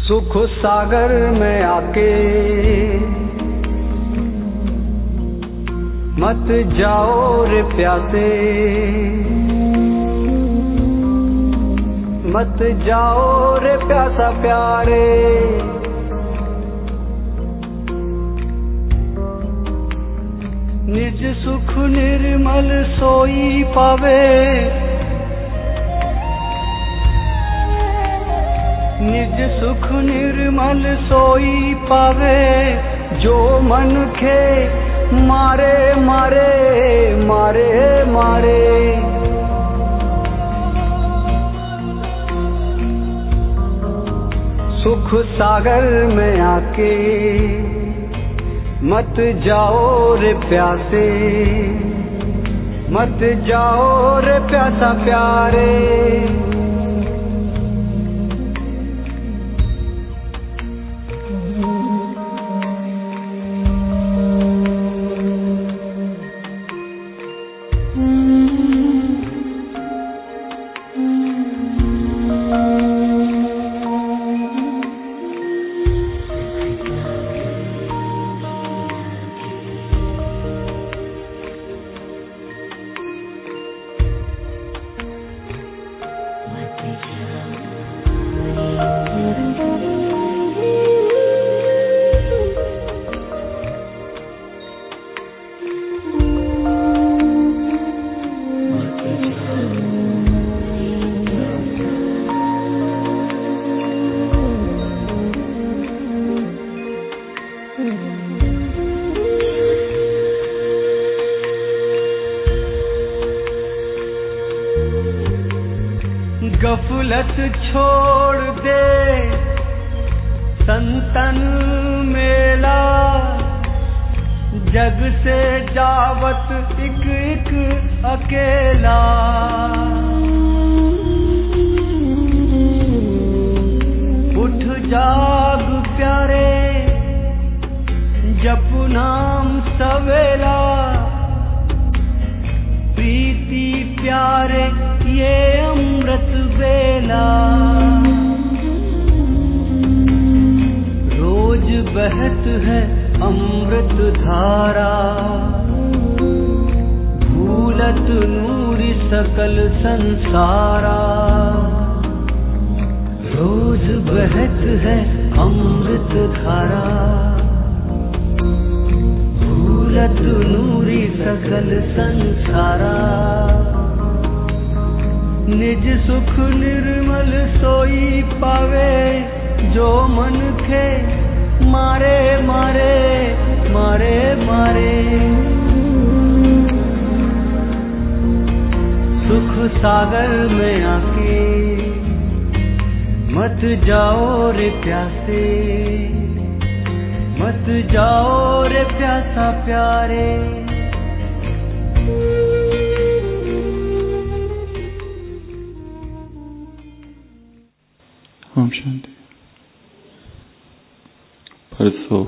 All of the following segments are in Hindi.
सुख सागर में आके मत जाओ रे प्यासे, मत जाओ रे प्यासा प्यारे। निज सुख निर्मल सोई पावे, निज सुख निर्मल सोई पावे। जो मन खे मारे मारे मारे मारे। सुख सागर में आके मत जाओ रे प्यासे, मत जाओ रे प्यासा प्यारे। गफलत छोड़ दे संतन मेला, जग से जावत एक एक अकेला। उठ जाग प्यारे जप नाम सवेला। प्रीति प्यारे ये अमृत बेला। रोज बहत है अमृत धारा, भूलत नूरी सकल संसारा। रोज बहत है अमृत धारा, भूलत नूरी सकल संसारा। निज सुख निर्मल सोई पावे। जो मन खे मारे मारे मारे मारे। सुख सागर में आके मत जाओ रे प्यासे, मत जाओ रे प्यासा प्यारे। ओम शांति। परसों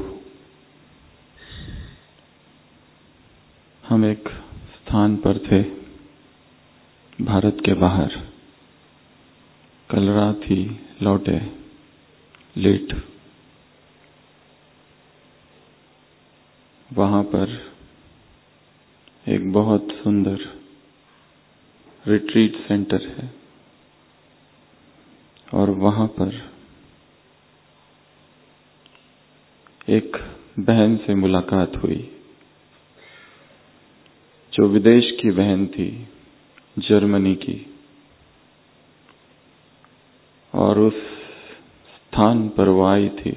हम एक स्थान पर थे भारत के बाहर। कल रात ही लौटे लेट। वहां पर एक बहुत सुंदर रिट्रीट सेंटर है और वहां पर एक बहन से मुलाकात हुई जो विदेश की बहन थी, जर्मनी की। और उस स्थान पर वो आई थी।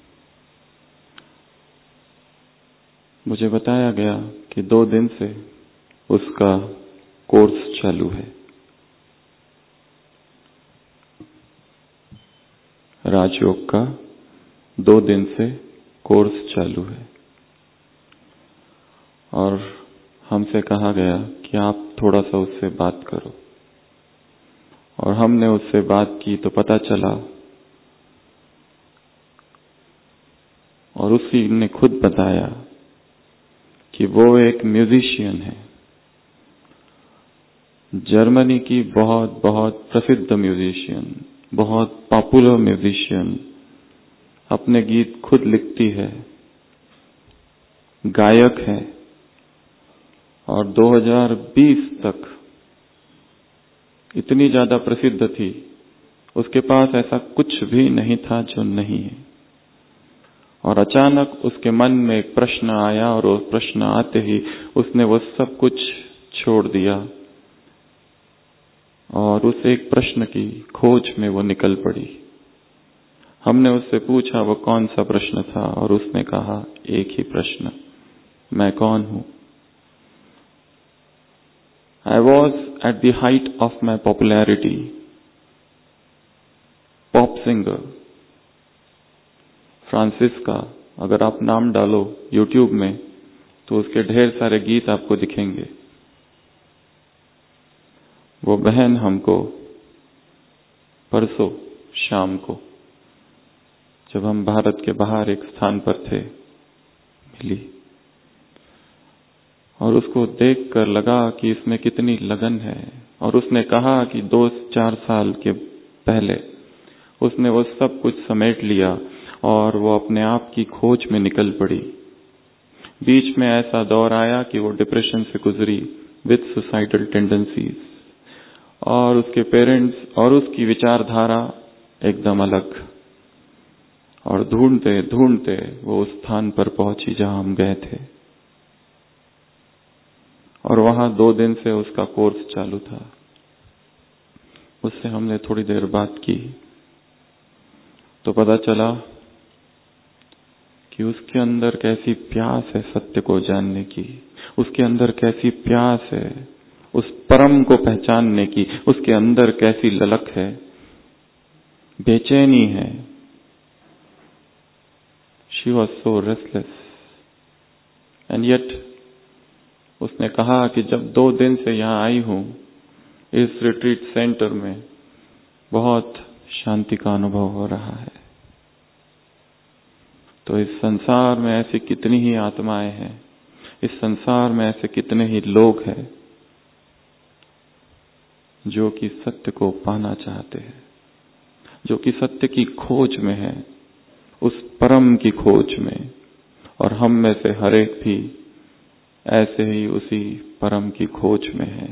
मुझे बताया गया कि 2 दिन से उसका कोर्स चालू है, राजयोग का 2 दिन से कोर्स चालू है। और हमसे कहा गया कि आप थोड़ा सा उससे बात करो। और हमने उससे बात की तो पता चला, और उसी ने खुद बताया कि वो एक म्यूजिशियन है, जर्मनी की बहुत बहुत प्रसिद्ध म्यूजिशियन, बहुत पॉपुलर म्यूजिशियन अपने गीत खुद लिखती है, गायक है और 2020 तक इतनी ज्यादा प्रसिद्ध थी, उसके पास ऐसा कुछ भी नहीं था जो नहीं है। और अचानक उसके मन में एक प्रश्न आया और वो प्रश्न आते ही उसने वो सब कुछ छोड़ दिया और उस एक प्रश्न की खोज में वो निकल पड़ी। हमने उससे पूछा वो कौन सा प्रश्न था और उसने कहा एक ही प्रश्न, मैं कौन हूं। I was at the height of my popularity, pop singer, Francesca. अगर आप नाम डालो YouTube में तो उसके ढेर सारे गीत आपको दिखेंगे। वो बहन हमको परसों शाम को, जब हम भारत के बाहर एक स्थान पर थे, मिली और उसको देखकर लगा कि इसमें कितनी लगन है। और उसने कहा कि 2-4 साल के पहले उसने वो सब कुछ समेट लिया और वो अपने आप की खोज में निकल पड़ी। बीच में ऐसा दौर आया कि वो डिप्रेशन से गुजरी विद सुसाइडल टेंडेंसीज, और उसके पेरेंट्स और उसकी विचारधारा एकदम अलग। और ढूंढते ढूंढते वो उस स्थान पर पहुंची जहां हम गए थे और वहां 2 दिन से उसका कोर्स चालू था। उससे हमने थोड़ी देर बात की तो पता चला कि उसके अंदर कैसी प्यास है सत्य को जानने की, उसके अंदर कैसी प्यास है उस परम को पहचानने की, उसके अंदर कैसी ललक है, बेचैनी है। She was so restless and yet उसने कहा कि जब 2 दिन से यहाँ आई हूं इस रिट्रीट सेंटर में, बहुत शांति का अनुभव हो रहा है। तो इस संसार में ऐसी कितनी ही आत्माएं हैं, इस संसार में ऐसे कितने ही लोग हैं जो कि सत्य को पाना चाहते हैं, जो कि सत्य की खोज में है, उस परम की खोज में। और हम में से हर एक भी ऐसे ही उसी परम की खोज में है।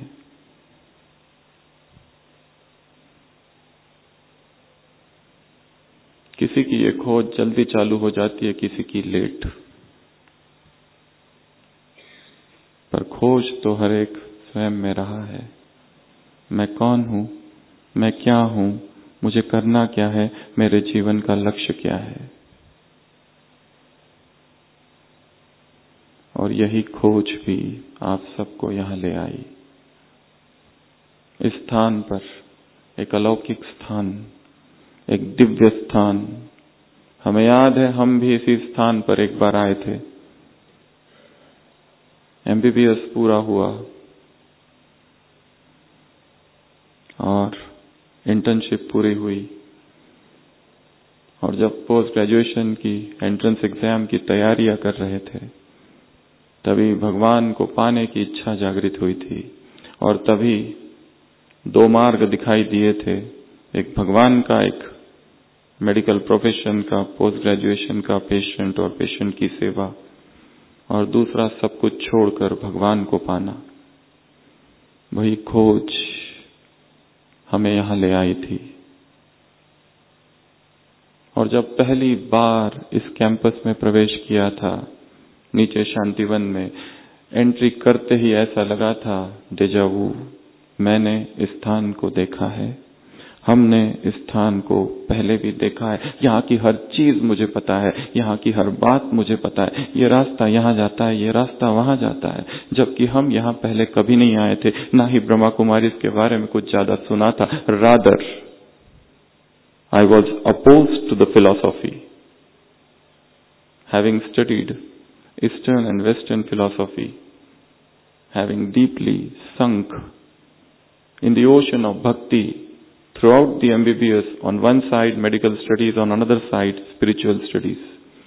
किसी की ये खोज जल्दी चालू हो जाती है, किसी की लेट, पर खोज तो हर एक स्वयं में रहा है। मैं कौन हूं, मैं क्या हूं, मुझे करना क्या है, मेरे जीवन का लक्ष्य क्या है। और यही खोज भी आप सबको यहां ले आई। इस स्थान पर एक अलौकिक स्थान, एक दिव्य स्थान। हमें याद है हम भी इसी स्थान पर एक बार आए थे। MBBS पूरा हुआ और इंटर्नशिप पूरी हुई और जब पोस्ट ग्रेजुएशन की एंट्रेंस एग्जाम की तैयारियां कर रहे थे तभी भगवान को पाने की इच्छा जागृत हुई थी। और तभी 2 मार्ग दिखाई दिए थे, एक भगवान का, एक मेडिकल प्रोफेशन का, पोस्ट ग्रेजुएशन का, पेशेंट और पेशेंट की सेवा, और दूसरा सब कुछ छोड़कर भगवान को पाना। वही खोज हमें यहां ले आई थी। और जब पहली बार इस कैंपस में प्रवेश किया था, नीचे शांतिवन में एंट्री करते ही ऐसा लगा था डेजा वू, मैंने इस स्थान को देखा है, हमने इस स्थान को पहले भी देखा है, यहाँ की हर चीज मुझे पता है, यहाँ की हर बात मुझे पता है, ये रास्ता यहाँ जाता है, ये रास्ता वहां जाता है। जबकि हम यहाँ पहले कभी नहीं आए थे, ना ही ब्रह्मा कुमारी इसके बारे में कुछ ज्यादा सुना था। Rather I was opposed to the philosophy, having studied Eastern and Western philosophy, having deeply sunk in the ocean of bhakti throughout the MBBS, on one side medical studies, on another side spiritual studies.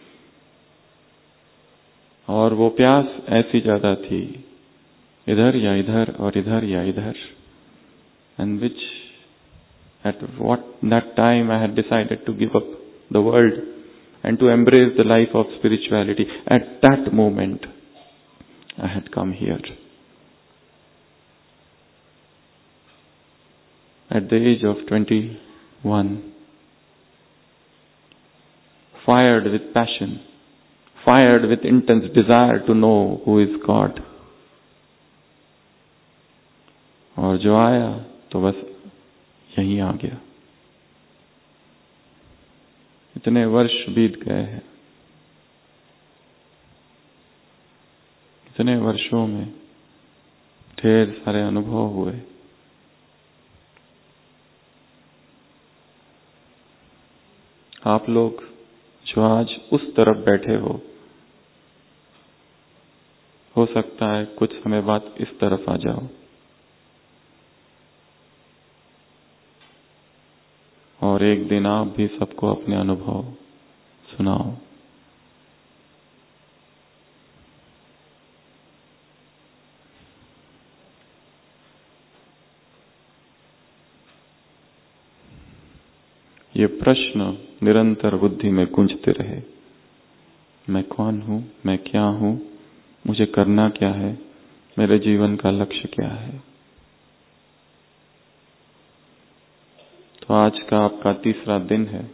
और वो प्यास ऐसी ज्यादा थी, इधर या इधर और इधर या इधर, and which at what that time I had decided to give up the world and to embrace the life of spirituality. At that moment, I had come here. At the age of 21, fired with passion, fired with intense desire to know who is God. और जो आया तो बस यहीं आ गया। इतने वर्ष बीत गए हैं, इतने वर्षों में ढेर सारे अनुभव हुए। आप लोग जो आज उस तरफ बैठे हो सकता है कुछ समय बाद इस तरफ आ जाओ और एक दिन आप भी सबको अपने अनुभव सुनाओ। ये प्रश्न निरंतर बुद्धि में गूंजते रहे। मैं कौन हूं? मैं क्या हूं? मुझे करना क्या है? मेरे जीवन का लक्ष्य क्या है? तो आज का आपका तीसरा दिन है।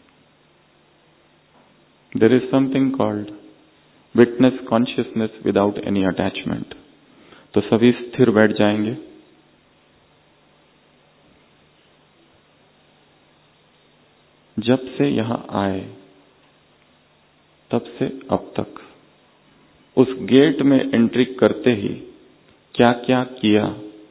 There is something called witness consciousness without any attachment। तो सभी स्थिर बैठ जाएंगे। जब से यहां आए तब से अब तक उस गेट में एंट्री करते ही क्या क्या किया,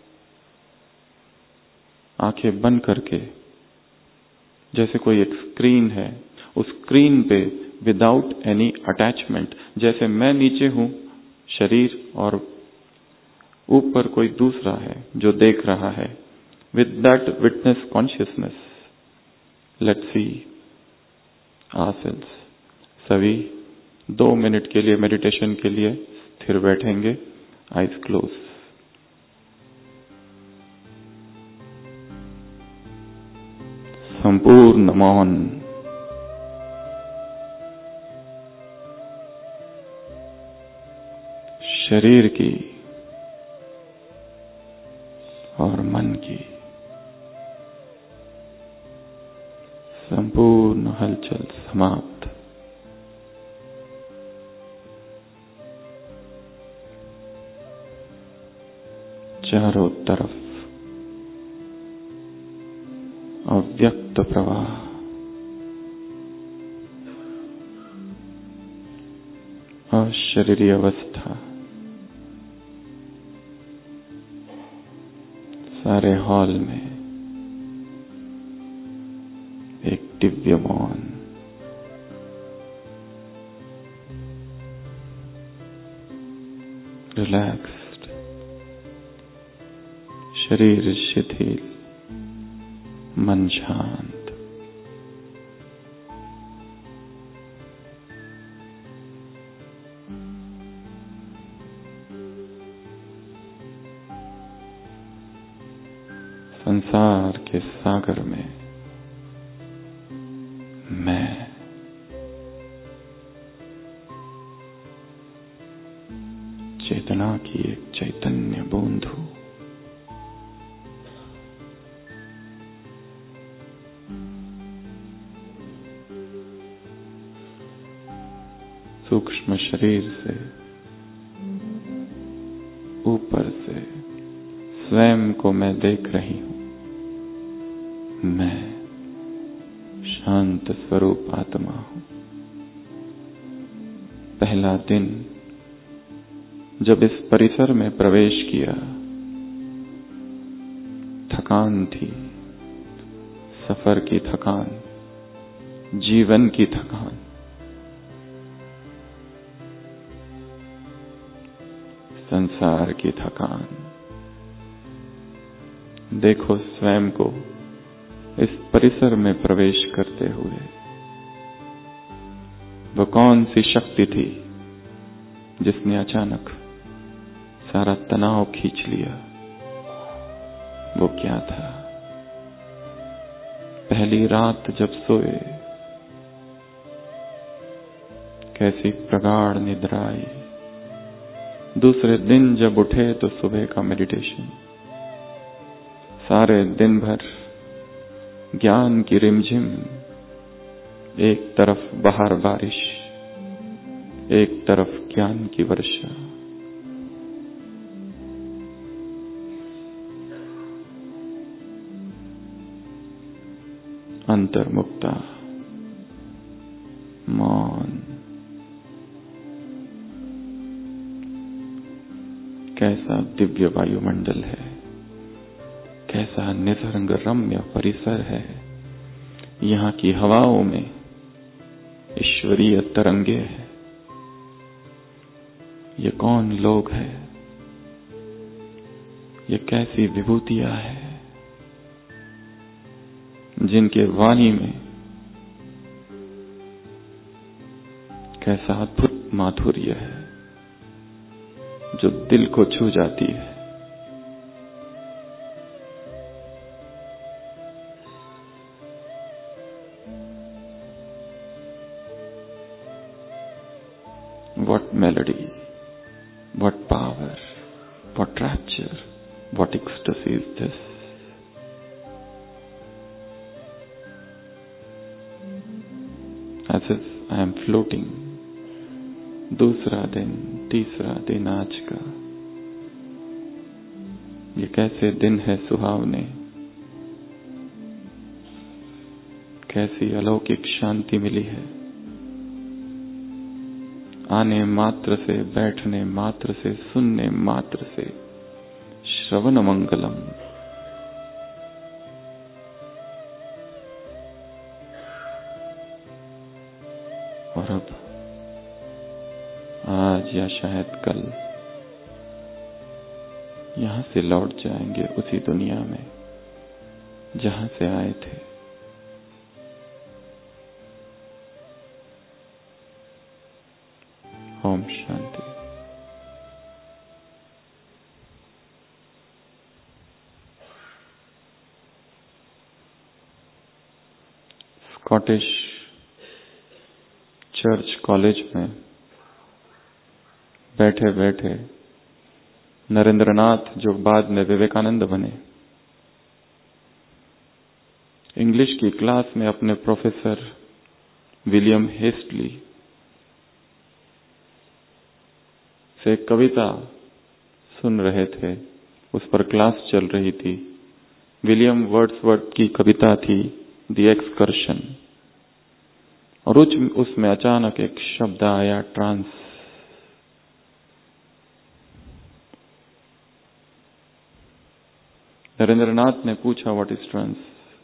आंखें बंद करके, जैसे कोई एक स्क्रीन है, उस स्क्रीन पे विदाउट एनी अटैचमेंट, जैसे मैं नीचे हूं शरीर और ऊपर कोई दूसरा है जो देख रहा है। With that witness consciousness let's see ourselves. सभी 2 मिनट के लिए मेडिटेशन के लिए स्थिर बैठेंगे, आईज क्लोज। संपूर्ण मौन। शरीर की और मन की संपूर्ण हलचल समाप्त। चारों तरफ अव्यक्त प्रवाह, अशरीरी अवस्था सारे हॉल में एक दिव्य मौन। रिलैक्स्ड, शरीर शिथिल, मन शांत। संसार के सागर में मैं चेतना की एक चैतन्य बूंद हूं। सूक्ष्म शरीर से ऊपर से स्वयं को मैं देख रही हूं। मैं शांत स्वरूप आत्मा हूं। पहला दिन जब इस परिसर में प्रवेश किया, थकान थी, सफर की थकान, जीवन की थकान। संसार की थकान। देखो स्वयं को इस परिसर में प्रवेश करते हुए। वो कौन सी शक्ति थी जिसने अचानक सारा तनाव खींच लिया? वो क्या था? पहली रात जब सोए कैसी प्रगाढ़ निद्रा आई। दूसरे दिन जब उठे तो सुबह का मेडिटेशन। सारे दिन भर ज्ञान की रिमझिम, एक तरफ बाहर बारिश, एक तरफ ज्ञान की वर्षा। अंतर्मुक्ता, मौन। कैसा दिव्य वायुमंडल है, कैसा निसर्ग रम्य परिसर है। यहाँ की हवाओं में ईश्वरीय तरंगे हैं। ये कौन लोग हैं, ये कैसी विभूतियां हैं जिनके वाणी में कैसा अद्भुत माधुर्य है जो दिल को छू जाती है। What melody, what power, what rapture, what ecstasy is this? As if I am floating. दूसरा दिन, तीसरा दिन आज का। ये कैसे दिन है सुहावने, कैसी अलौकिक शांति मिली है। आने मात्र से, बैठने मात्र से, सुनने मात्र से श्रवण मंगलम। और अब आज या शायद कल यहां से लौट जाएंगे उसी दुनिया में जहां से आए थे। ओम शांति। स्कॉटिश चर्च कॉलेज में बैठे बैठे नरेंद्रनाथ, जो बाद में विवेकानंद बने, इंग्लिश की क्लास में अपने प्रोफेसर विलियम हेस्टली से एक कविता सुन रहे थे। उस पर क्लास चल रही थी। विलियम वर्ड्सवर्थ की कविता थी द एक्सकर्शन। और उसमें अचानक एक शब्द आया, ट्रांस। नरेंद्रनाथ ने पूछा, what is trance?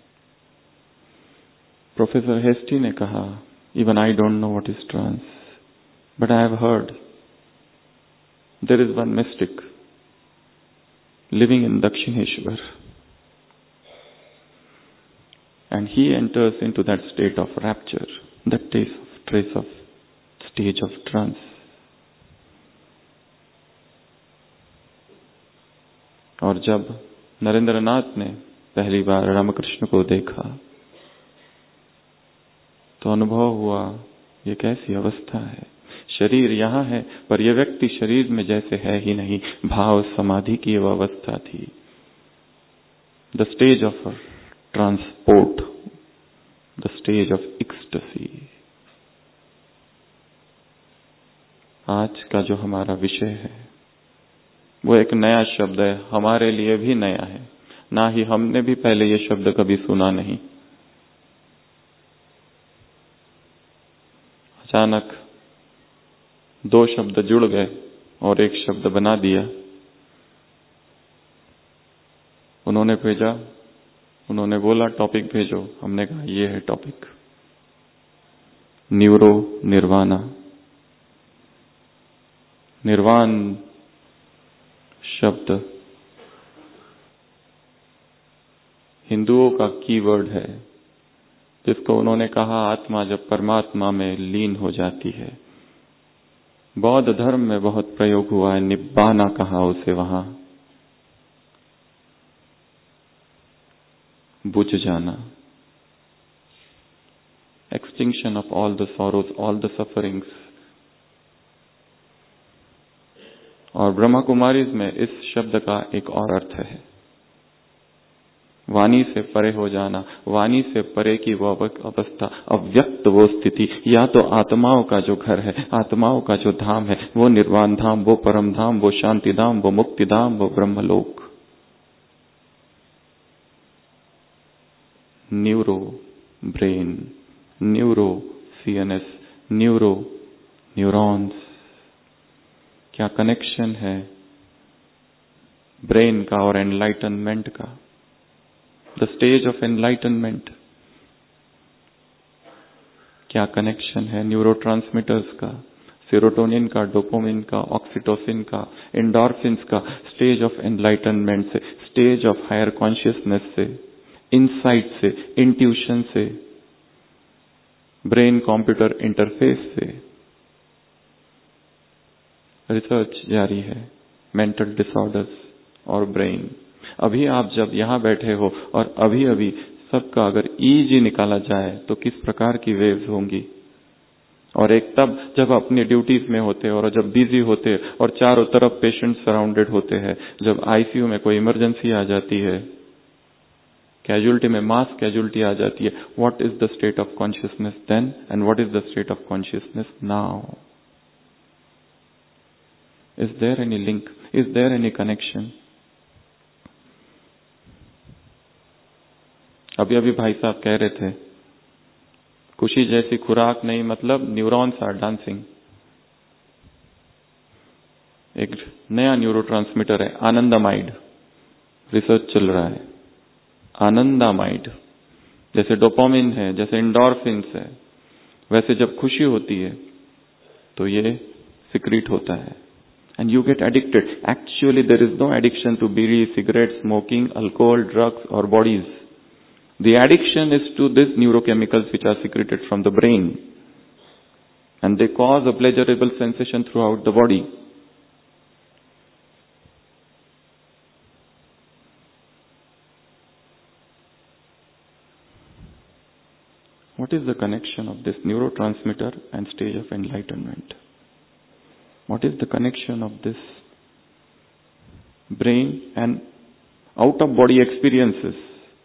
Professor Hastie ने कहा, even I don't know what is trance, but I have heard there is one mystic living in Dakshineswar, and he enters into that state of rapture, that trace of stage of trance. और जब नरेंद्रनाथ ने पहली बार रामकृष्ण को देखा तो अनुभव हुआ, ये कैसी अवस्था है। शरीर यहाँ है पर यह व्यक्ति शरीर में जैसे है ही नहीं। भाव समाधि की वह अवस्था थी। The stage of transport, the stage of ecstasy. आज का जो हमारा विषय है वो एक नया शब्द है, हमारे लिए भी नया है। ना ही हमने भी पहले ये शब्द कभी सुना नहीं। अचानक दो शब्द जुड़ गए और एक शब्द बना दिया। उन्होंने भेजा, उन्होंने बोला टॉपिक भेजो। हमने कहा ये है टॉपिक, न्यूरो निर्वाणा। निर्वाण शब्द हिंदुओं का कीवर्ड है, जिसको उन्होंने कहा आत्मा जब परमात्मा में लीन हो जाती है। बौद्ध धर्म में बहुत प्रयोग हुआ है, निब्बाना कहा उसे, वहां बुझ जाना, extinction of all the sorrows, all the sufferings, Brahma Kumaris में इस शब्द का एक और अर्थ है, वाणी से परे हो जाना, वाणी से परे की वो अवस्था, अव्यक्त वो स्थिति, या तो आत्माओं का जो घर है, आत्माओं का जो धाम है, वो निर्वाण धाम, वो परम धाम, वो शांति धाम, वो मुक्ति धाम, वो ब्रह्मलोक। Neuro brain, neuro CNS, neuro neurons, क्या कनेक्शन है ब्रेन का और एनलाइटनमेंट का, द स्टेज ऑफ एनलाइटनमेंट। क्या कनेक्शन है न्यूरोट्रांसमीटर्स का, सेरोटोनिन का, डोपामिन का, ऑक्सीटोसिन का, एंडोर्फिन्स का, स्टेज ऑफ एनलाइटनमेंट से, स्टेज ऑफ हायर कॉन्शियसनेस से, इनसाइट से, इंट्यूशन से, ब्रेन कंप्यूटर इंटरफेस से। रिसर्च जारी है, मेंटल डिसऑर्डर्स और ब्रेन। अभी आप जब यहां बैठे हो और अभी अभी सबका अगर ईजी निकाला जाए तो किस प्रकार की वेव्स होंगी, और एक तब जब अपनी ड्यूटीज में होते और जब बिजी होते और चारों तरफ पेशेंट सराउंडेड होते हैं, जब आईसीयू में कोई इमरजेंसी आ जाती है, कैजुअलिटी में मास कैजुअलिटी आ जाती है, what is the state of consciousness then and what is the state of consciousness now? Is there any link, is there any connection? अभी अभी भाई साहब कह रहे थे, खुशी जैसी खुराक नहीं, मतलब न्यूरॉन्स आर डांसिंग। एक नया न्यूरोट्रांसमीटर है आनंदामाइड, रिसर्च चल रहा है। आनंदामाइड, जैसे डोपामिन है, जैसे एंडोर्फिन्स है, वैसे जब खुशी होती है तो ये सिक्रीट होता है and you get addicted. Actually there is no addiction to bidi, cigarette, smoking, alcohol, drugs और bodies. The addiction is to these neurochemicals which are secreted from the brain, and they cause a pleasurable sensation throughout the body. What is the connection of this neurotransmitter and stage of enlightenment? What is the connection of this brain and out of body experiences?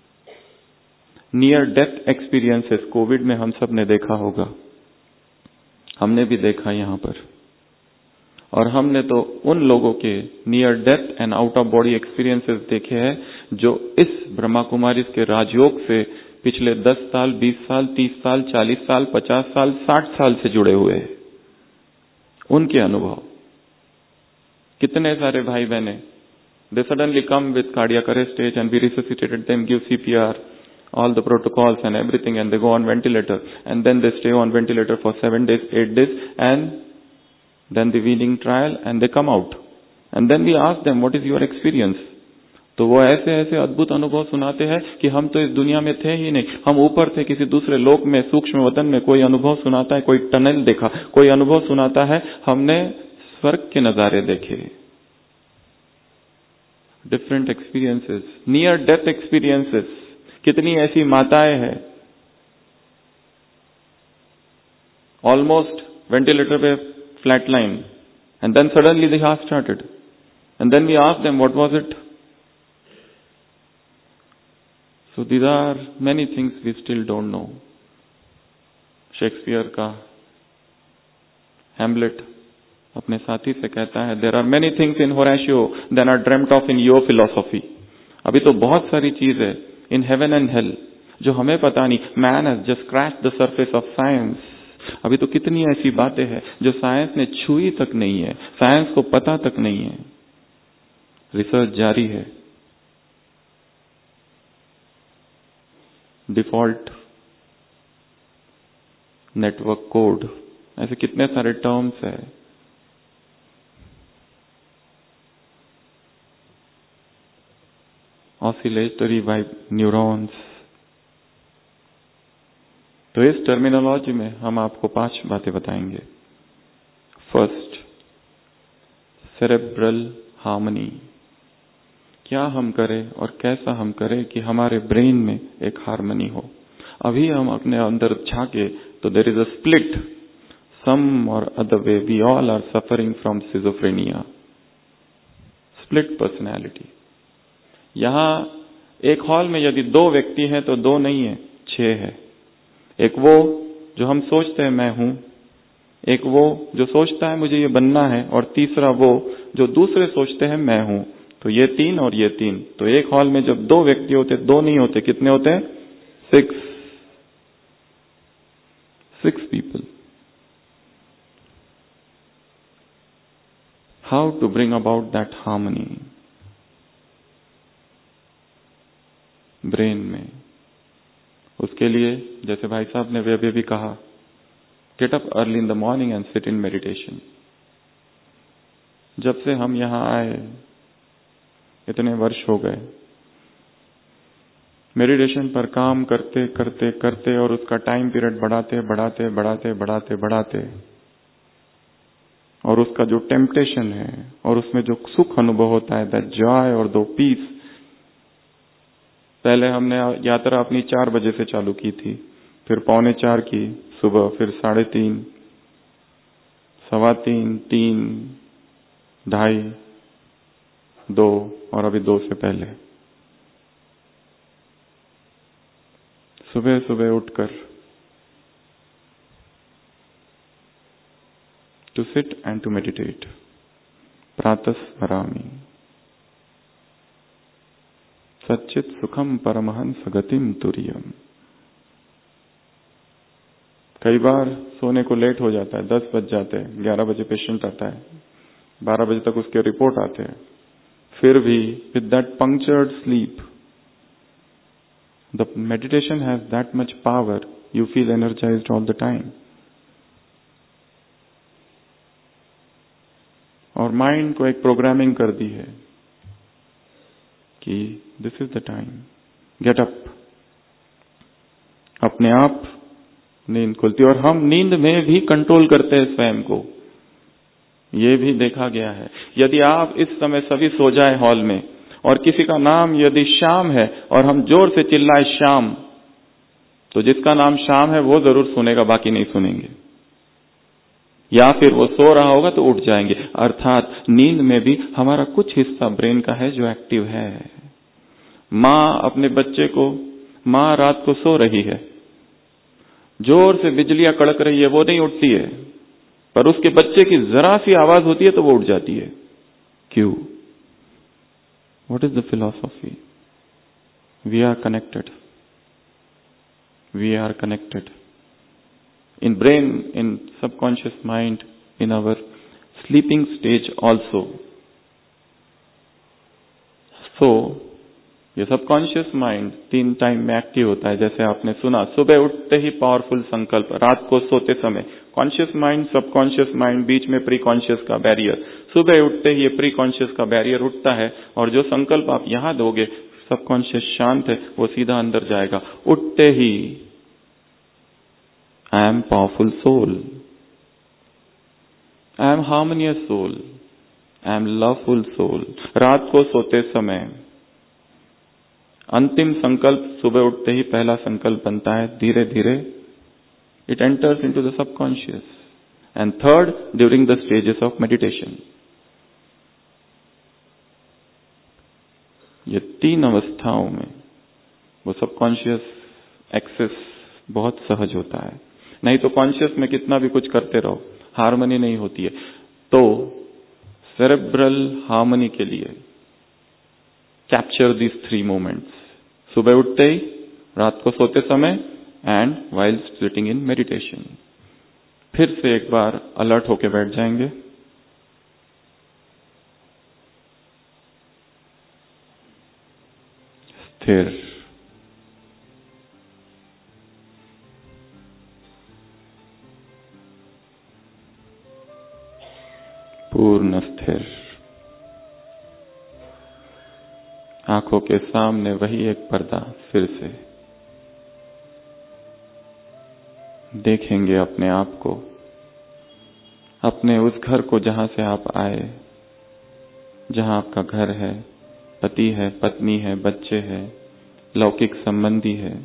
Near death experiences Covid में हम सब ने देखा होगा, हमने भी देखा यहां पर, और हमने तो उन लोगों के near death and out of body experiences देखे हैं जो इस ब्रह्मा कुमारी के राजयोग से पिछले 10 साल, 20 साल, 30 साल, 40 साल, 50 साल, 60 साल से जुड़े हुए हैं। उनके अनुभव, कितने सारे भाई बहने, they suddenly come with cardiac arrest and we resuscitated them, give CPR, all the protocols and everything, and they go on ventilator, and then they stay on ventilator for 7 days, 8 days, and then the weaning trial, and they come out. And then we ask them, what is your experience? तो वो ऐसे ऐसे अद्भुत अनुभव सुनाते हैं कि हम तो इस दुनिया में थे ही नहीं, हम ऊपर थे किसी दूसरे लोक में, सूक्ष्म वतन में। कोई अनुभव सुनाता है कोई टनल देखा, कोई अनुभव सुनाता है हमने स्वर्ग के नजारे देखे। Different experiences, near death experiences. कितनी ऐसी माताएं हैं ऑलमोस्ट वेंटिलेटर पे flat line, and then suddenly the heart started, and then we asked them what was it. So these are many things we still don't know. Shakespeare का हैमलेट अपने साथी से कहता है, there are many things in Horatio than are dreamed of in your philosophy. अभी तो बहुत सारी चीज है इन हेवन एंड हेल जो हमें पता नहीं। Man has just scratched the surface of science. अभी तो कितनी ऐसी बातें हैं जो साइंस ने छुई तक नहीं है, साइंस को पता तक नहीं है। रिसर्च जारी है। डिफॉल्ट नेटवर्क कोड, ऐसे कितने सारे टर्म्स है। Oscillatory vibe neurons. तो इस टर्मिनोलॉजी में हम आपको 5 बातें बताएंगे। First, cerebral harmony. क्या हम करें और कैसा हम करें कि हमारे ब्रेन में एक हार्मनी हो। अभी हम अपने अंदर झांके तो there is a split, some or other way we all are suffering from schizophrenia. Split personality. यहां एक हॉल में यदि 2 व्यक्ति हैं तो 2 नहीं है, 6 है। एक वो जो हम सोचते हैं मैं हूं, एक वो जो सोचता है मुझे ये बनना है, और तीसरा वो जो दूसरे सोचते हैं मैं हूं। तो ये 3 और ये 3। तो एक हॉल में जब 2 व्यक्ति होते, 2 नहीं होते, कितने होते हैं? 6 people. How to bring about that harmony? Brain में। उसके लिए जैसे भाई साहब ने वे भी कहा, get up early in the morning and sit in meditation. जब से हम यहां आए इतने वर्ष हो गए, मेडिटेशन पर काम करते करते करते और उसका टाइम पीरियड बढ़ाते बढ़ाते बढ़ाते बढ़ाते बढ़ाते, और उसका जो टेम्पटेशन है और उसमें जो सुख अनुभव होता है, दैट जॉय और दो पीस। पहले हमने यात्रा अपनी 4 बजे से चालू की थी, फिर 3:45 की सुबह, फिर 3:30, 3:15, 3, 2:30, 2 और अभी 2 से पहले। सुबह सुबह उठकर to sit and to meditate. प्रातः स्मरामि सच्चित सुखम परमहंस गतिम तुर्यम। कई बार सोने को लेट हो जाता है, 10 बज जाते हैं, 11 बजे पेशेंट आता है, 12 बजे तक उसके रिपोर्ट आते हैं। फिर भी with that punctured sleep, the meditation has that much power, you feel energised all the time. और माइंड को एक प्रोग्रामिंग कर दी है कि this is the time, get up. अपने आप नींद खुलती है, और हम नींद में भी कंट्रोल करते हैं स्वयं को। ये भी देखा गया है। यदि आप इस समय सभी सो जाए हॉल में, और किसी का नाम यदि श्याम है और हम जोर से चिल्लाए श्याम, तो जिसका नाम श्याम है वो जरूर सुनेगा, बाकी नहीं सुनेंगे। या फिर वो सो रहा होगा तो उठ जाएंगे। अर्थात नींद में भी हमारा कुछ हिस्सा ब्रेन का है जो एक्टिव है। माँ अपने बच्चे को, माँ रात को सो रही है, जोर से बिजलियां कड़क रही है, वो नहीं उठती है, पर उसके बच्चे की जरा सी आवाज होती है तो वो उठ जाती है। क्यों? What is the philosophy? We are connected, we are connected in brain, in subconscious mind, in our sleeping stage also. So ये सबकॉन्शियस माइंड 3 टाइम में एक्टिव होता है। जैसे आपने सुना, सुबह उठते ही पावरफुल संकल्प, रात को सोते समय कॉन्शियस माइंड, सबकॉन्शियस माइंड, बीच में प्री कॉन्शियस का बैरियर। सुबह उठते ही ये प्री कॉन्शियस का बैरियर उठता है, और जो संकल्प आप यहां दोगे, सबकॉन्शियस शांत है, वो सीधा अंदर जाएगा। उठते ही I am powerful soul, I am harmonious soul, I am loveful soul। रात को सोते समय अंतिम संकल्प सुबह उठते ही पहला संकल्प बनता है, धीरे धीरे it enters into the subconscious, and third during the stages of meditation। ये 3 अवस्थाओं में वो सबकॉन्शियस एक्सेस बहुत सहज होता है। नहीं तो कॉन्शियस में कितना भी कुछ करते रहो, हार्मनी नहीं होती है। तो सेरेब्रल हार्मनी के लिए कैप्चर दीज 3 मोमेंट्स, सुबह उठते ही, रात को सोते समय, and while sitting in meditation. फिर से एक बार अलर्ट होके बैठ जाएंगे। स्थिर, पूर्ण स्थिर। आंखों के सामने वही एक पर्दा, फिर से देखेंगे अपने आप को, अपने उस घर को जहां से आप आए, जहां आपका घर है, पति है, पत्नी है, बच्चे हैं, लौकिक संबंधी है।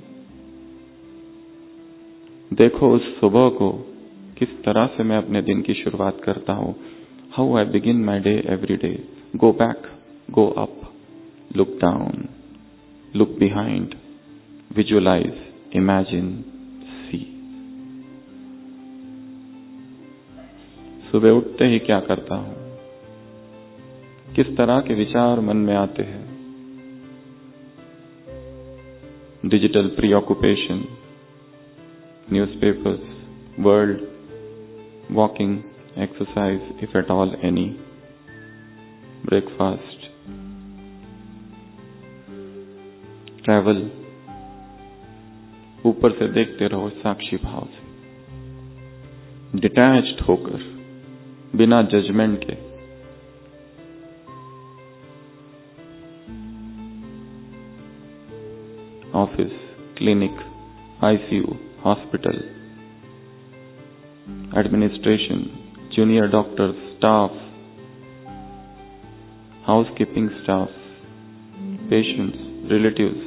देखो उस सुबह को, किस तरह से मैं अपने दिन की शुरुआत करता हूं। How I begin my day every day. Go back, Go up, look down, look behind, visualize, imagine, see. सुबह उठते ही क्या करता हूं? किस तरह के विचार मन में आते हैं? Digital preoccupation, newspapers, world, walking, exercise if at all any, breakfast, travel. ऊपर से देखते रहो साक्षी भाव से, डिटैच्ड होकर, बिना जजमेंट के। Office, clinic, ICU, hospital, administration, junior doctor, staff, housekeeping staff, patients, relatives,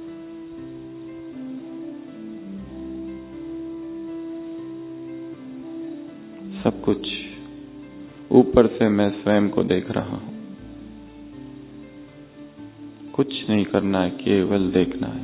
सब कुछ ऊपर से मैं स्वयं को देख रहा हूं। कुछ नहीं करना है, केवल देखना है।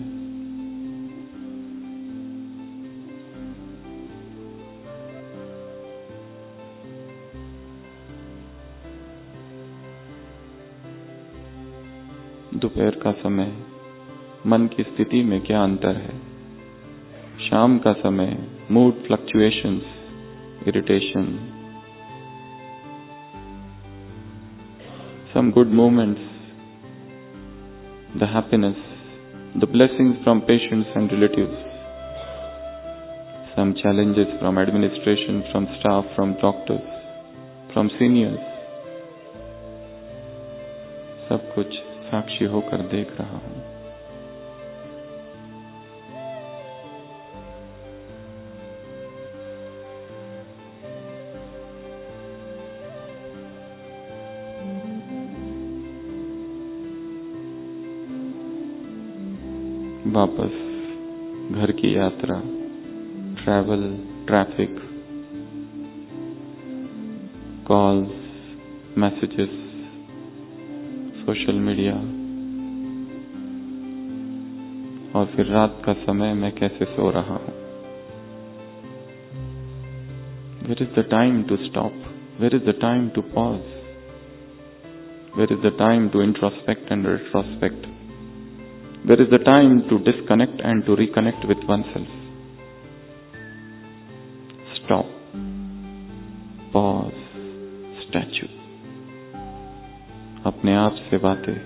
दोपहर का समय, मन की स्थिति में क्या अंतर है? शाम का समय, mood fluctuations, irritation, some good moments, the happiness, the blessings from patients and relatives, some challenges from administration, from staff, from doctors, from seniors, सब कुछ साक्षी होकर देख रहा हूं। वापस घर की यात्रा, travel, traffic, calls, messages, social media, और फिर रात का समय मैं कैसे सो रहा हूं। Where is the time to stop? Where is the time to pause? Where is the time to introspect and retrospect? Where is the time to disconnect and to reconnect with oneself? Stop. Pause. Statue. अपने आप से बातें।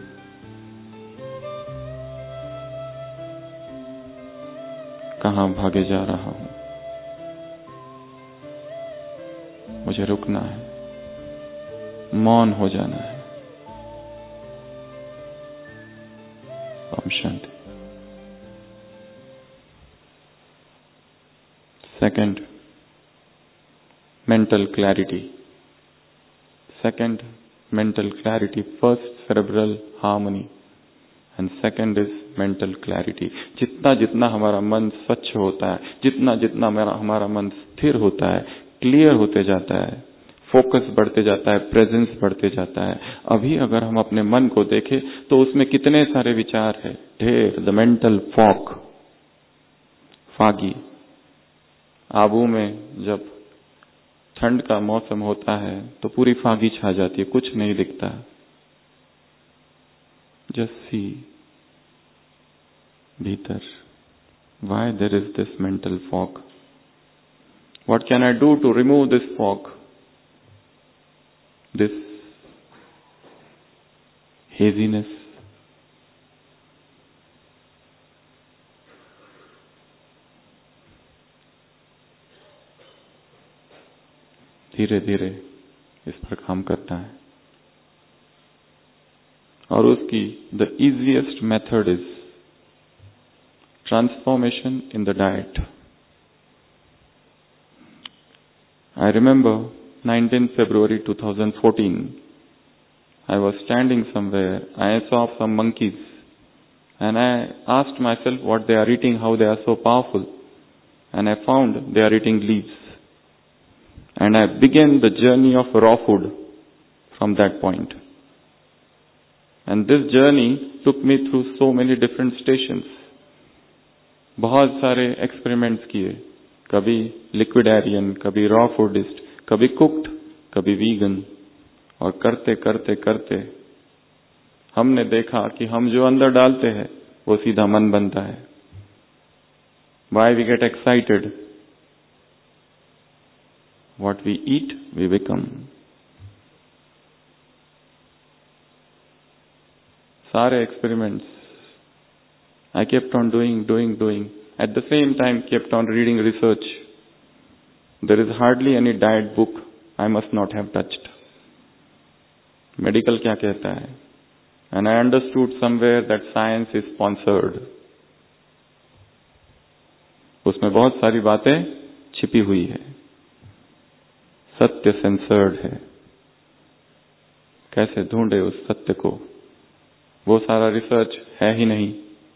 कहां भागे जा रहा हूं? मुझे रुकना है, मौन हो जाना है। Om Shanti. Second, mental clarity. Second, mental clarity. First, cerebral harmony. And second is mental clarity. जितना जितना हमारा मन स्वच्छ होता है, जितना जितना हमारा मन स्थिर होता है, क्लियर होते जाता है, फोकस बढ़ते जाता है, प्रेजेंस बढ़ते जाता है। अभी अगर हम अपने मन को देखें तो उसमें कितने सारे विचार है, ढेर। The mental fog, foggy. Abu में जब ठंड का मौसम होता है तो पूरी फागी छा जाती है, कुछ नहीं दिखता। जस्ट सी भीतर, why there is this mental fog? What can I do to remove this fog, this haziness? धीरे धीरे इस पर काम करना है। और उसकी the easiest method is transformation in the diet. I remember 19th February 2014, I was standing somewhere, I saw some monkeys and I asked myself what they are eating, how they are so powerful, and I found they are eating leaves. And I began the journey of raw food from that point. And this journey took me through so many different stations. बहुत सारे एक्सपेरिमेंट्स किए, कभी लिक्विडेरियन, कभी रॉ फूडिस्ट, कभी कुक्ड, कभी वीगन, और करते करते करते हमने देखा कि हम जो अंदर डालते हैं वो सीधा मन बनता है. Why we get excited? What we eat, we become. सारे experiments I kept on doing. At the same time, kept on reading research. There is hardly any diet book I must not have touched. Medical क्या कहता है? And I understood somewhere that science is sponsored. उसमें बहुत सारी बातें छिपी हुई है. सत्य सेंसर्ड है. कैसे ढूंढे उस सत्य को? वो सारा रिसर्च है ही नहीं.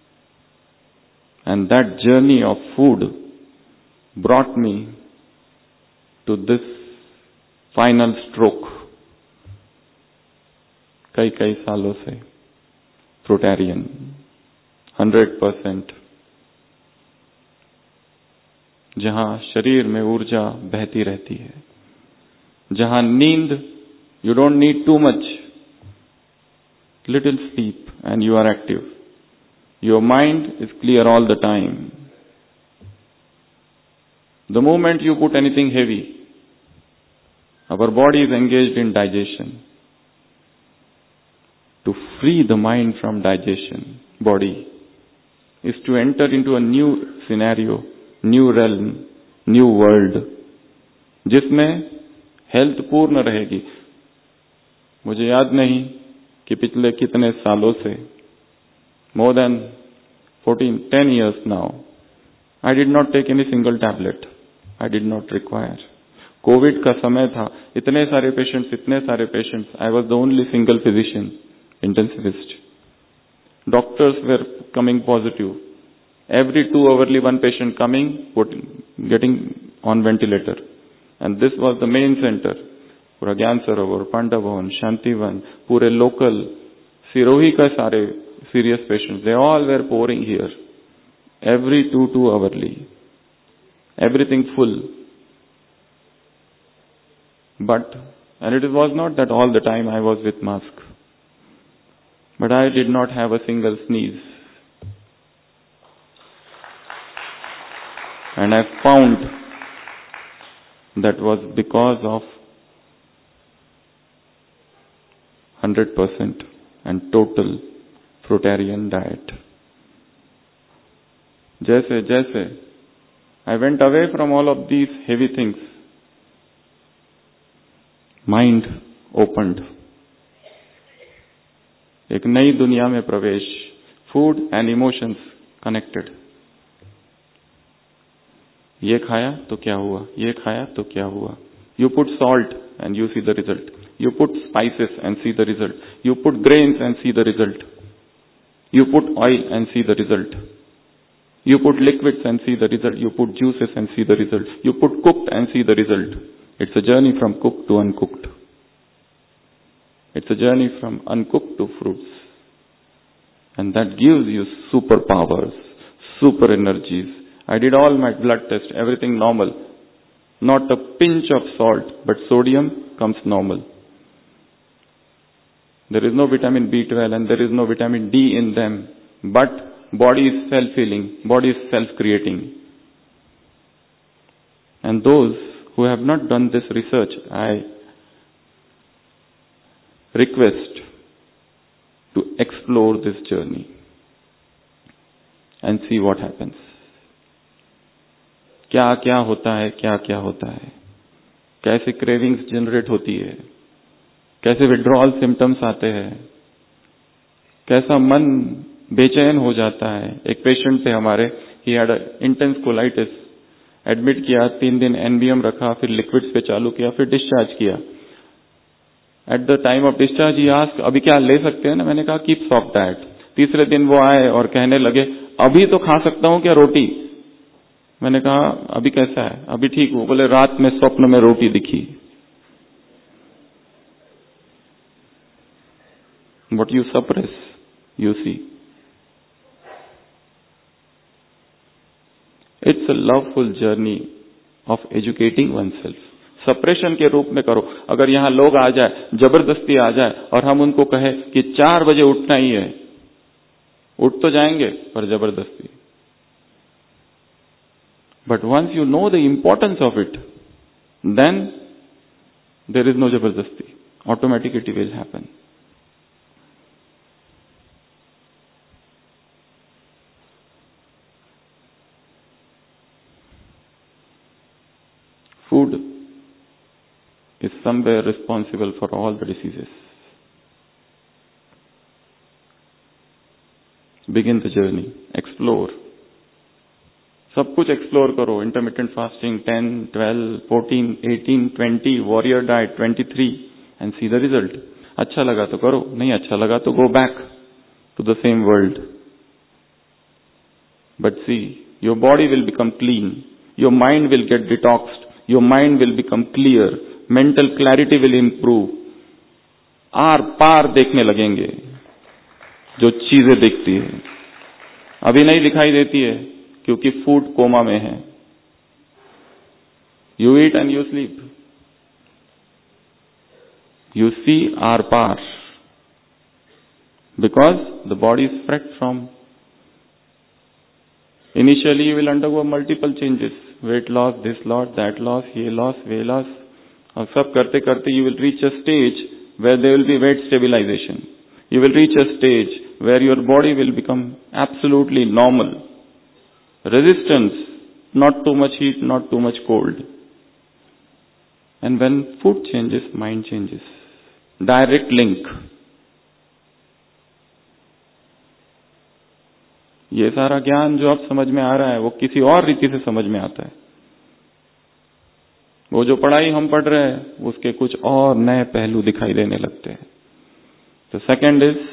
And that journey of food brought me to this final stroke. कई सालों से फ्रूटेरियन 100%, जहां शरीर में ऊर्जा बहती रहती है, जहां नींद, you don't need too much, little sleep and you are active. Your mind is clear all the time. The moment you put anything heavy, our body is engaged in digestion. To free the mind from digestion, body, is to enter into a new scenario, new realm, new world, जिसमें हेल्थ पूर्ण रहेगी. मुझे याद नहीं कि पिछले कितने सालों से, more than 10 years now, I did not take any single tablet. I did not require. Covid का समय था, इतने सारे patients. I was the only single physician, intensivist. Doctors were coming positive. Every 2 hourly one patient coming, getting on ventilator. And this was the main center. पूरा ज्ञान सरोवर, पांडा भवन, शांतिवन, पूरे लोकल, सिरोही का सारे serious patients, they all were pouring here. Every 2 hourly. Everything full. And it was not that all the time I was with mask. But I did not have a single sneeze. And I found that was because of 100% and total fruitarian diet. जैसे I went away from all of these heavy things, mind opened. एक नई दुनिया में प्रवेश. Food and emotions connected. ये खाया तो क्या हुआ, ये खाया तो क्या हुआ. You put salt and you see the result. You put spices and see the result. You put grains and see the result. You put oil and see the result. You put liquids and see the result. You put juices and see the result. You put cooked and see the result. It's a journey from cooked to uncooked. It's a journey from uncooked to fruits. And that gives you superpowers, super energies. I did all my blood tests, everything normal. Not a pinch of salt, but sodium comes normal. There is no vitamin B12 and there is no vitamin D in them. But body is self-healing, body is self-creating. And those who have not done this research, I request to explore this journey and see what happens. क्या क्या होता है, क्या क्या होता है, कैसे क्रेविंग्स जनरेट होती है, कैसे विड्रॉल सिम्टम्स आते हैं, कैसा मन बेचैन हो जाता है. एक पेशेंट थे हमारे, he had intense colitis, admit किया, 3 दिन एनबीएम रखा, फिर लिक्विड्स पे चालू किया, फिर डिस्चार्ज किया. At the time of discharge he asked, अभी क्या ले सकते हैं ना. मैंने कहा कीप सॉफ्ट डाइट. तीसरे दिन वो आए और कहने लगे अभी तो खा सकता हूं क्या रोटी. मैंने कहा अभी कैसा है, अभी ठीक हूं. बोले रात में स्वप्न में रोटी दिखी. What you suppress, you see. It's a loveful journey of educating oneself. Suppression के रूप में करो। अगर यहां लोग आ जाए, जबरदस्ती आ जाए और हम उनको कहे कि 4 बजे उठना ही है, उठ तो जाएंगे पर जबरदस्ती। But once you know the importance of it, then there is no जबरदस्ती, automatic it will happen. Food is somewhere responsible for all the diseases. Begin the journey, explore. सब कुछ एक्सप्लोर करो। Intermittent fasting 10, 12, 14, 18, 20, warrior diet 23 and see the result. अच्छा लगा तो करो, नहीं अच्छा लगा तो go back to the same world. But see, your body will become clean, your mind will get detoxed, your mind will become clear, mental clarity will improve. आर पार देखने लगेंगे जो चीजें दिखती है, अभी नहीं दिखाई देती है क्योंकि फूड कोमा में है। You eat and you sleep, you see आर पार, because the body is freed from. Initially you will undergo multiple changes, weight loss, this loss, that loss, ये लॉस, वे लॉस, और सब करते करते you will reach a stage where there will be weight stabilisation. You will reach a stage where your body will become absolutely normal. Resistance, not too much heat, not too much cold. And when food changes, mind changes. Direct link. ये सारा ज्ञान जो अब समझ में आ रहा है वो किसी और रीति से समझ में आता है। वो जो पढ़ाई हम पढ़ रहे हैं उसके कुछ और नए पहलू दिखाई देने लगते हैं। The second is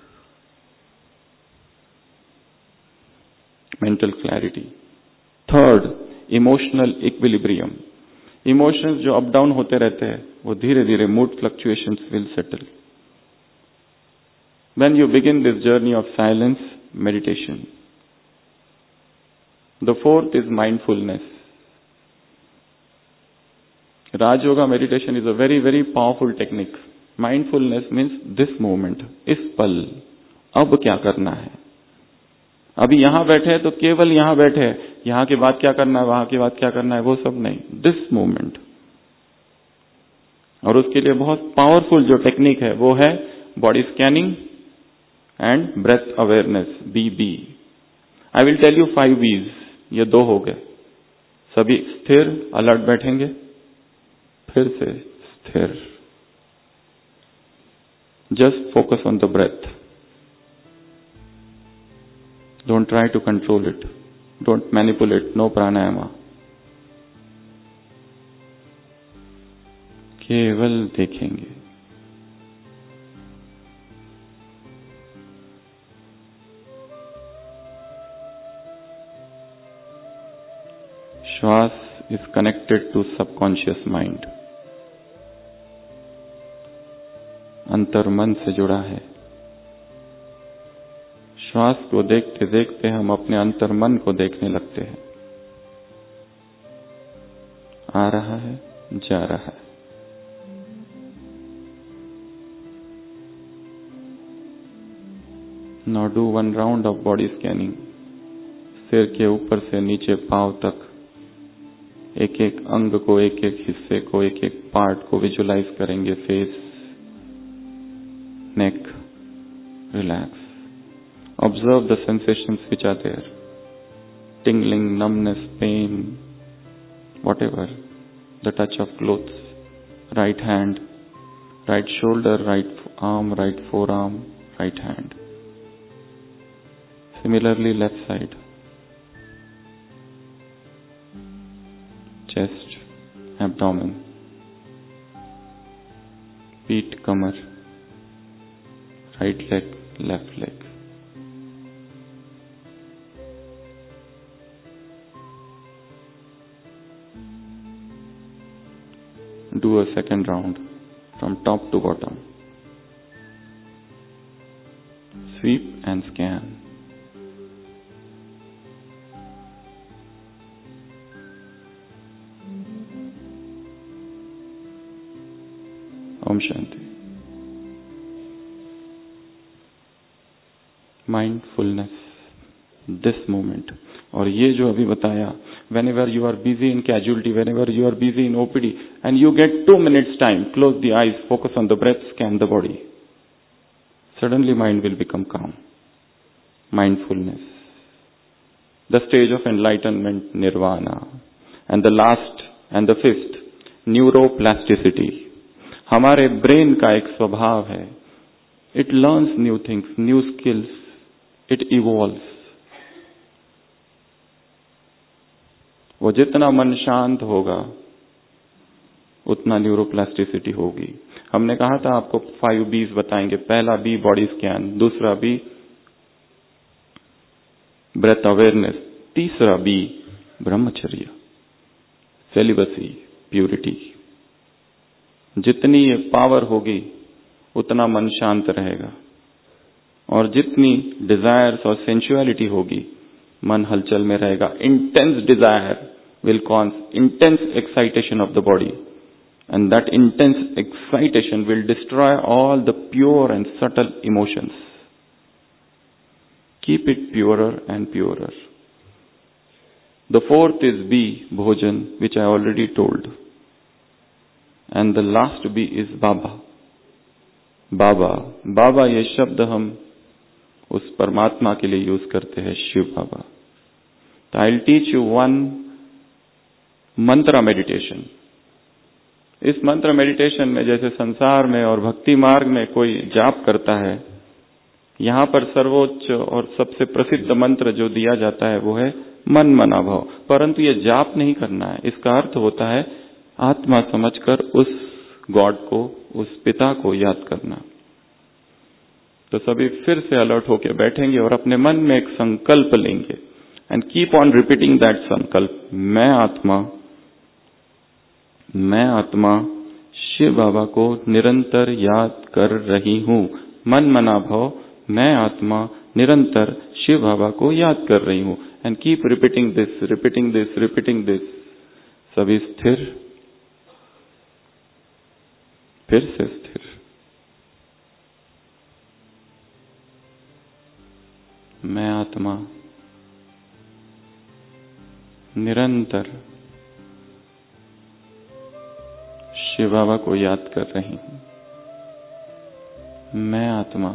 mental clarity. Third, emotional equilibrium. Emotions जो अप डाउन होते रहते हैं वो धीरे धीरे mood fluctuations will settle. When you begin this journey of silence, meditation. The fourth is mindfulness. Raj Yoga meditation is a very, very powerful technique. Mindfulness means this moment, इस पल, अब क्या करना है। अभी यहां बैठे तो केवल यहां बैठे, यहां के बाद क्या करना है, वहां के बाद क्या करना है, वो सब नहीं, दिस मोमेंट। और उसके लिए बहुत पावरफुल जो टेक्निक है वो है body scanning and breath awareness, BB। I will tell you 5 B's, ये 2 हो गए। सभी स्थिर अलर्ट बैठेंगे, फिर से स्थिर। Just focus on the breath. Don't try to control it. Don't manipulate. No pranayama. केवल देखेंगे। श्वास is connected to subconscious mind. अंतर मन से जुड़ा है। श्वास को देखते देखते हम अपने अंतर मन को देखने लगते हैं। आ रहा है, जा रहा है। Now do one round of body scanning. सिर के ऊपर से नीचे पांव तक एक एक अंग को, एक एक हिस्से को, एक एक पार्ट को विजुलाइज करेंगे। Face, neck, relax. Observe the sensations which are there. Tingling, numbness, pain, whatever. The touch of clothes. Right hand, right shoulder, right arm, right forearm, right hand. Similarly, left side. Chest, abdomen, feet, kamar. Right leg, left leg. Do a second round from top to bottom. sweep and scan. Om Shanti. Mindfulness, this moment. और ये जो अभी बताया, whenever you are busy in casualty, whenever you are busy in OPD, and you get 2 minutes time, close the eyes, focus on the breath, scan the body. Suddenly mind will become calm. Mindfulness. The stage of enlightenment, nirvana. And the last and the fifth, neuroplasticity. हमारे ब्रेन का एक स्वभाव है, it learns new things, new skills, it evolves. वो जितना मन शांत होगा उतना न्यूरोप्लास्टिसिटी होगी. हमने कहा था आपको 5 B's बताएंगे. पहला बी बॉडी स्कैन, दूसरा बी ब्रेथ अवेयरनेस, तीसरा बी ब्रह्मचर्य, सेलिबसी, प्यूरिटी. जितनी ये पावर होगी उतना मन शांत रहेगा, और जितनी डिजायर्स और सेंसुअलिटी होगी मन हलचल में रहेगा. Intense desire will cause intense excitation of the body, and that intense excitation will destroy all the pure and subtle emotions. Keep it purer and purer. The fourth is B, bhojan, which I already told. And the last B is Baba. Baba. Baba ये शब्द हम उस परमात्मा के लिए यूज करते हैं, शिव बाबा. तो I'll teach you one mantra meditation. इस मंत्र मेडिटेशन में जैसे संसार में और भक्ति मार्ग में कोई जाप करता है, यहाँ पर सर्वोच्च और सबसे प्रसिद्ध मंत्र जो दिया जाता है वो है मन मना भाव. परंतु ये जाप नहीं करना है. इसका अर्थ होता है आत्मा समझकर उस गॉड को, उस पिता को याद करना. तो सभी फिर से अलर्ट होकर बैठेंगे और अपने मन में एक संकल्प लेंगे. And keep on repeating that संकल्प. मैं आत्मा शिव बाबा को निरंतर याद कर रही हूँ. मन मना भाव, मैं आत्मा निरंतर शिव बाबा को याद कर रही हूँ. And keep repeating this, repeating this, repeating this. सभी स्थिर, फिर से स्थिर. मैं आत्मा निरंतर शिव बाबा को याद कर रही हूं. मैं आत्मा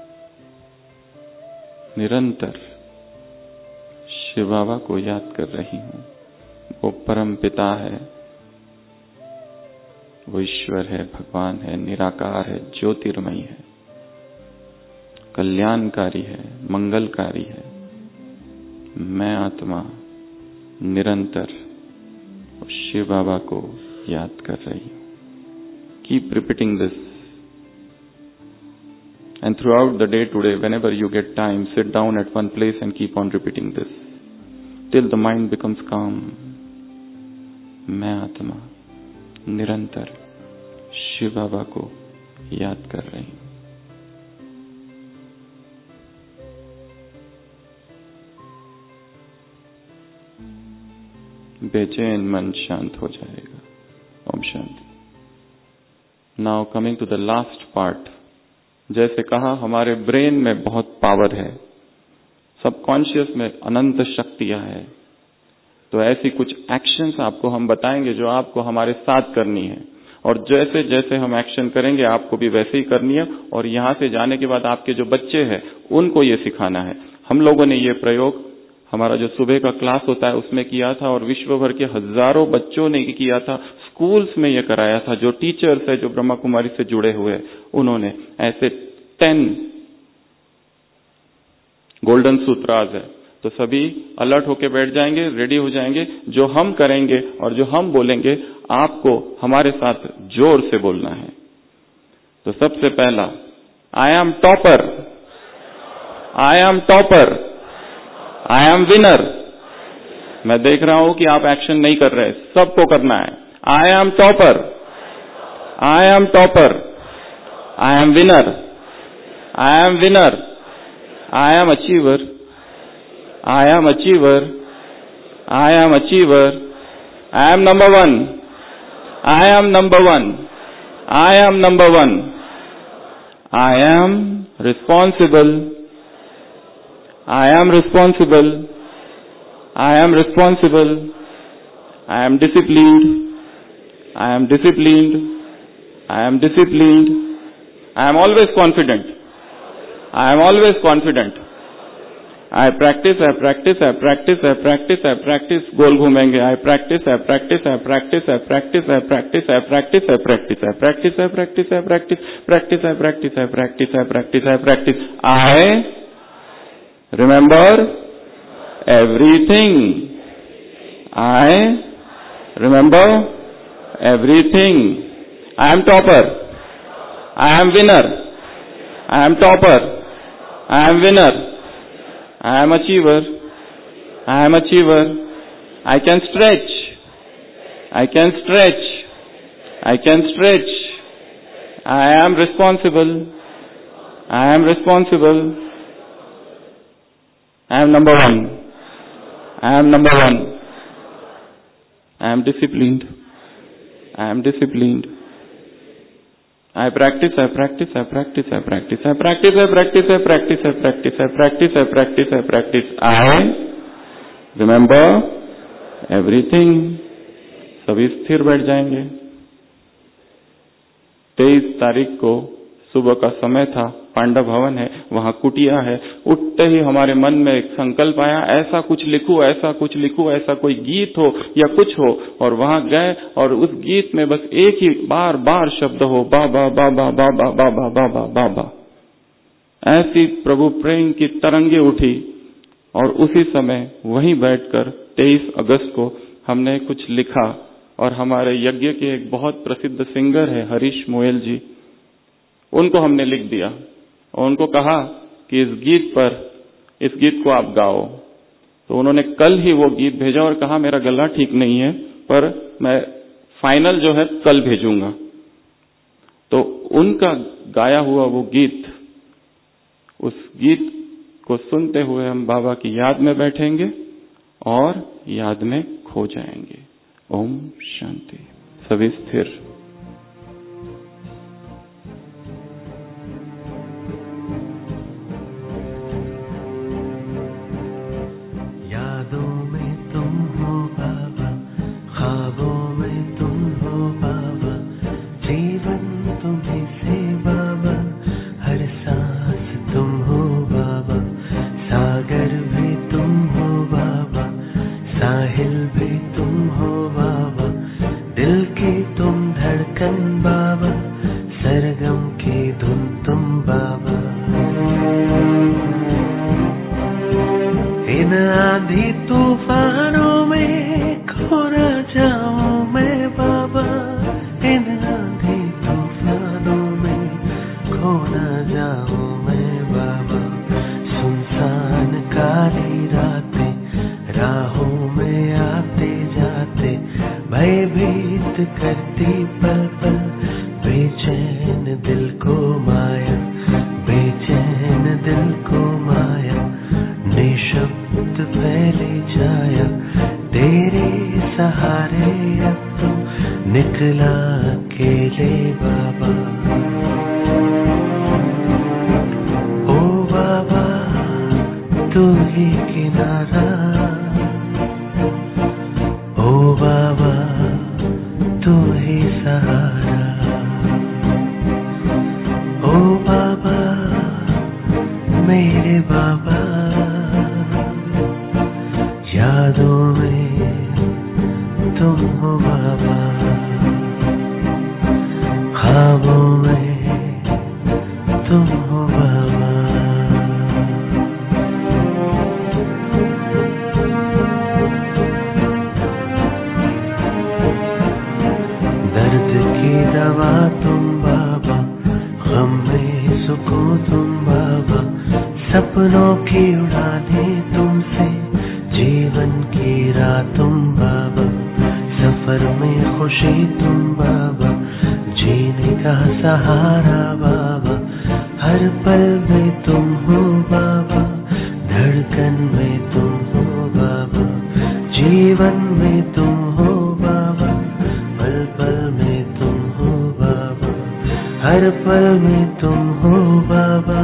निरंतर शिव बाबा को याद कर रही हूं. वो परम पिता है, वो ईश्वर है, भगवान है, निराकार है, ज्योतिर्मयी है, कल्याणकारी है, मंगलकारी है. मैं आत्मा निरंतर शिव बाबा को याद कर रही हूं. Keep repeating this. And throughout the day today, whenever you get time, sit down at one place and keep on repeating this till the mind becomes calm. मैं आत्मा निरंतर शिव बाबा को याद कर रही हूं. बेचैन मन शांत हो जाएगा. ओम शांति. Now coming to the last part. जैसे कहा हमारे ब्रेन में बहुत पावर है, सबकॉन्शियस में अनंत शक्तियां हैं. तो ऐसी कुछ एक्शंस आपको हम बताएंगे जो आपको हमारे साथ करनी है, और जैसे जैसे हम एक्शन करेंगे आपको भी वैसे ही करनी है. और यहाँ से जाने के बाद आपके जो बच्चे हैं उनको ये सिखाना है. हम लोगों ने ये प्रयोग हमारा जो सुबह का क्लास होता है उसमें किया था, और विश्व भर के हजारों बच्चों ने किया था. स्कूल्स में ये कराया था. जो टीचर्स है, जो ब्रह्मा कुमारी से जुड़े हुए हैं, उन्होंने ऐसे 10 गोल्डन सूत्रास है. तो सभी अलर्ट होके बैठ जाएंगे, रेडी हो जाएंगे. जो हम करेंगे और जो हम बोलेंगे आपको हमारे साथ जोर से बोलना है. तो सबसे पहला, I am topper, I am topper, I am winner. मैं देख रहा हूं कि आप एक्शन नहीं कर रहे, सबको करना है. I am topper, I am topper, I am winner, I am winner, I am achiever. I am achiever. I am achiever. I am number one. I am number one. I am number one. I am responsible. I am responsible. I am responsible. I am disciplined. I am disciplined. I am disciplined. I am always confident. I am always confident. I practice, I practice, I practice, I practice, I practice. गोल घूमेंगे. I practice, I practice, I practice, I practice, I practice, I practice, I practice, I practice, I practice, I practice, practice, I practice, I practice, I practice, I practice. I remember everything. I remember everything. I am topper. I am winner. I am topper. I am winner. I am achiever. I am achiever. I can stretch. I can stretch. I can stretch. I am responsible. I am responsible. I am number one. I am number one. I am disciplined. I am disciplined. I practice, I practice, I practice, I practice, I practice, I practice, I practice, I practice, I practice, I practice, I practice. I remember everything. सभी स्थिर बैठ जाएंगे। 23 तारीख को सुबह का समय था, पांडव भवन है, वहां कुटिया है। उठते ही हमारे मन में एक संकल्प आया, ऐसा कुछ लिखूं, ऐसा कुछ लिखूं, ऐसा कोई गीत हो या कुछ हो। और वहां गए और उस गीत में बस एक ही बार बार शब्द हो, बाबा बाबा बाबा बाबा बाबा बाबा। ऐसी प्रभु प्रेम की तरंगे उठी और उसी समय वहीं बैठकर 23 अगस्त को हमने कुछ लिखा। और हमारे यज्ञ के एक बहुत प्रसिद्ध सिंगर है हरीश मोयल जी, उनको हमने लिख दिया और उनको कहा कि इस गीत को आप गाओ। तो उन्होंने कल ही वो गीत भेजा और कहा मेरा गला ठीक नहीं है, पर मैं फाइनल जो है कल भेजूंगा। तो उनका गाया हुआ वो गीत, उस गीत को सुनते हुए हम बाबा की याद में बैठेंगे और याद में खो जाएंगे। ओम शांति। सभी स्थिर। सहारा बाबा, हर हर पल में तुम हो बाबा, धड़कन में तुम हो बाबा, जीवन में तुम हो बाबा, पल पल में तुम हो बाबा, हर पल में तुम हो बाबा,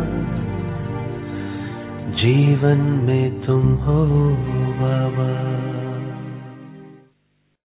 जीवन में तुम हो बाबा।